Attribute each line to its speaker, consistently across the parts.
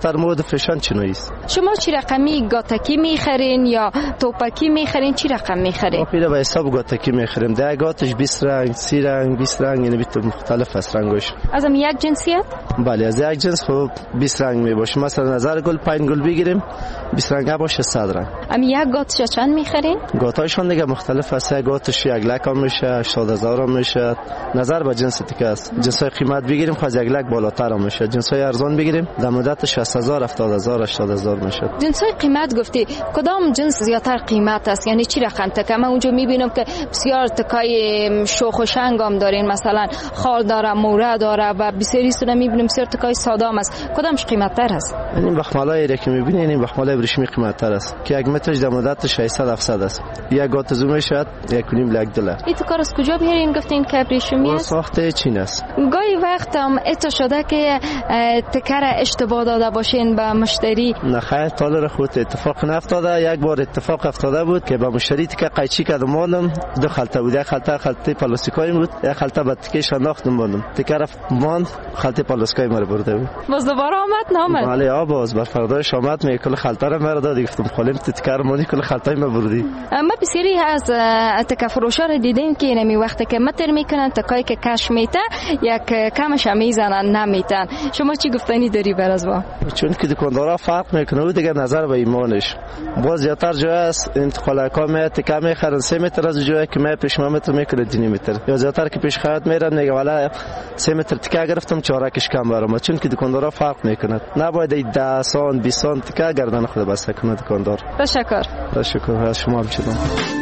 Speaker 1: بالاتر مود فشان چنویی است.
Speaker 2: شما چی رقمی گاتکی میخرین یا توپکی میخرین؟ چی رقم میخرین؟
Speaker 1: ما پیدا به حساب گاتکی میخریم. ده گاتش 20 رنگ، 30 رنگ، 20 رنگ، یعنی بیت مختلف است رنگش.
Speaker 2: از هم یک جنسیت؟
Speaker 1: بله از یک جنس خب 20 رنگ می باشه. مثلا نظر گل 5 گل بگیریم 20 رنگ باشه 100 رنگ.
Speaker 2: ام یک گاتش چند میخرین؟
Speaker 1: گاتایشون دیگه مختلف است. یک گاتش 1 لک هم میشه، 80000 هم میشه. نظر به جنس تیکه است. جنسای قیمت بگیریم خواهد 1 لک بالاتر هم میشه. جنسای ارزان بگیریم در مدت 60000 70000 80000 میشه.
Speaker 2: جنسای قیمت گفتی کدام جنس زیاتر قیمت است؟ یعنی چی رقم تکه؟ من اونجا میبینم که بسیار تکای شوخ و شنگ هم دارین، مثلا خال داره، موره داره و بسیاری سونه میبینم بسیار تکای ساده هم است. کدامش قیمت تر است؟
Speaker 1: این بخمالایی را که میبینین این بخمالای ابریشمی قیمت تر است که 1 مترش در مدت 600 700 است. یک گات زوم شد 1.5 لک دلار.
Speaker 2: این تو کار از کجا بیارین گفتین که ابریشمی است؟
Speaker 1: ساخته چین است.
Speaker 2: گاهی وقت هم اتو شده که تکر اشتباه داده باشین به مشتری؟
Speaker 1: نه خیر تالر خود اتفاق نفتاده. یک بار اتفاق افتاده بود که به مشتری تکه قیچی کردم مالم 2 خلطه بود. یک خلطه پلاستیکایی بود، یک خلطه به تکه شناختم مالم تکه رفت ماند خلطه پلاستیکایی مرا برده بود.
Speaker 2: باز دوباره آمد نامد؟
Speaker 1: بله باز بر فرداش آمد می کل خلطه رو مرا داد. گفتم خالم تکه رو مانی کل خلطه ما بردی.
Speaker 2: ما بسیاری از تکه فروشا رو دیدیم که نمی وقتی که متر میکنن تکایی که کش میته یک کمش میزنن نمیتن. شما چی گفتنی داری بر از با؟
Speaker 1: چون که دکاندارا فرق میکنه و دیگه نظر به ایمانش باز زیاتر جای است. انتقال کام تکه میخرن 3 متر از جایی که ما پیش متر میکنه 2 متر یا زیاتر که پیش خرید میرن میگه والا 3 متر تکه گرفتم 4 کش کم برام. چون که دکاندارا فرق میکنه نباید 10 سان 20 سان تکه گردن خود بسته کنه دکاندار. تشکر از شما هم شدم.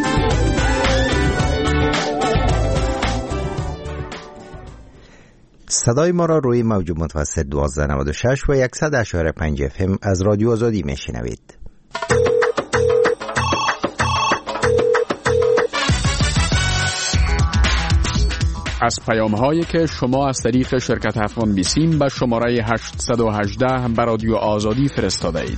Speaker 3: صدای ما را روی موج متوسط 1296 و 100.5 FM از رادیو آزادی میشنوید.
Speaker 4: از پیام‌هایی که شما از طریق شرکت افغان بیسیم به شماره 818 به رادیو آزادی فرستاده اید.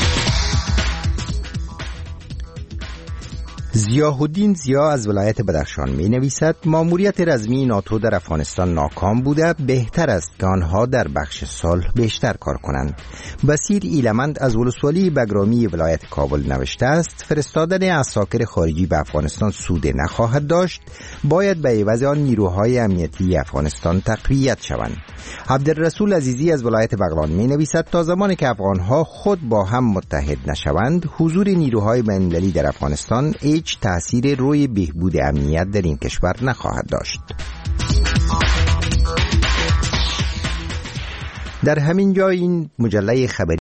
Speaker 3: ضیاءالدین ضیا از ولایت بدخشان می نویسد ماموریت رزمی ناتو در افغانستان ناکام بوده، بهتر است که آنها در بخش صلح بیشتر کار کنند. بصیر ایلمند از ولسوالی بگرامی ولایت کابل نوشته است فرستادن عساکر خارجی به افغانستان سود نخواهد داشت، باید به عوض آن نیروهای امنیتی افغانستان تقویت شوند. عبدالرسول عزیزی از ولایت بغلان می نویسد تا زمانی که افغانها خود با هم متحد نشوند حضور نیروهای بین‌المللی در افغانستان هیچ تأثیر روی بهبود امنیت در این کشور نخواهد داشت. در همین جا این مجله خبری